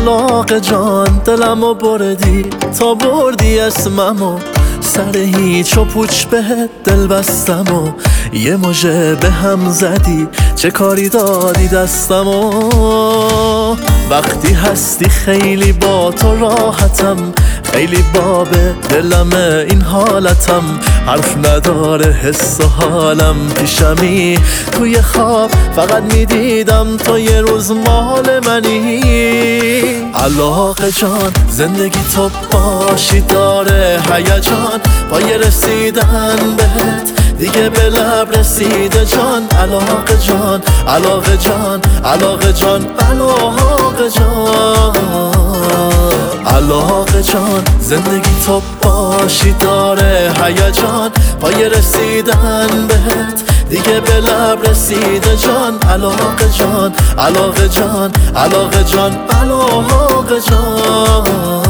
علاقه جان دلمو بردی تا بردی اسممو، سر هیچ و پوچ بهت دل بستم و یه مژه به هم زدی، چه کاری دادی دستمو. وقتی هستی خیلی با تو راحتم، خیلی باب دلمه این حالتم، حرف نداره حس و حالم، پیشمی توی خواب فقط میدیدم تو یه روز مال منی. علاقه جان زندگی تو باشی داره هیجان، با یه رسیدن بهت دیگه به لب رسیده جان. علاقه جان علاقه جان علاقه جان علاقه جان علاقه جان زندگی تو باشی داره هیجان، با یه رسیدن بهت دیگه به لب رسیده جان. علاقه جان علاقه جان علاقه جان علاقه جان.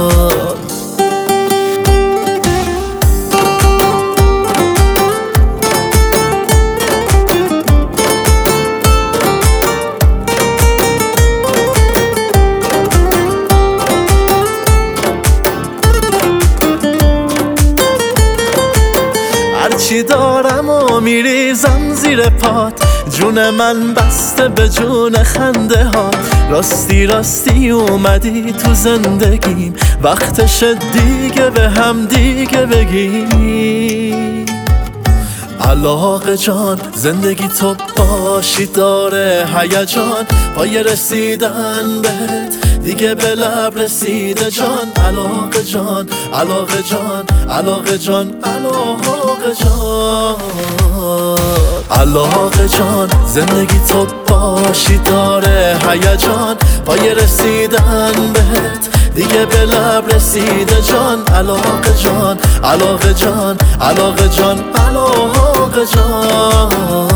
هرچی دارم و میریزم زیر پات، جون من بسته به جون خنده ها. راستی راستی اومدی تو زندگیم، وقتش دیگه به هم دیگه بگیم. علاقه جان زندگی تو باشی داره هیجان، با یه رسیدن بهت دیگه به لب رسیده جان. علاقه جان علاقه جان علاقه جان علاقه جان علاقه جان زندگی تو باشی داره هیجان، با یه رسیدن بهت دیگه به لب رسیده جان. علاقه جان علاقه جان علاقه جان علاقه جان